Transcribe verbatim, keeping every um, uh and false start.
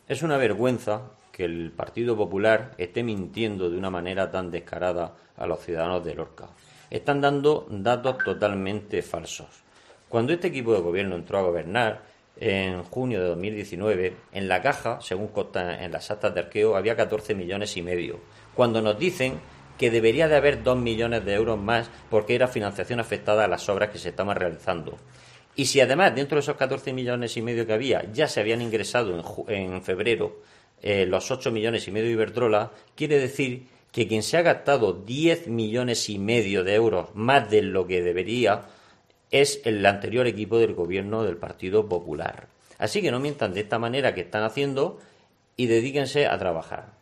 Es una vergüenza que el Partido Popular esté mintiendo de una manera tan descarada a los ciudadanos de Lorca. Están dando datos totalmente falsos. Cuando este equipo de gobierno entró a gobernar, en junio de dos mil diecinueve, en la caja, según consta en las actas de arqueo, había catorce millones y medio. Cuando nos dicen que debería de haber dos millones de euros más porque era financiación afectada a las obras que se estaban realizando. Y si además dentro de esos catorce millones y medio que había ya se habían ingresado en, en febrero eh, los ocho millones y medio de Iberdrola, quiere decir que quien se ha gastado diez millones y medio de euros más de lo que debería es el anterior equipo del gobierno del Partido Popular. Así que no mientan de esta manera que están haciendo y dedíquense a trabajar.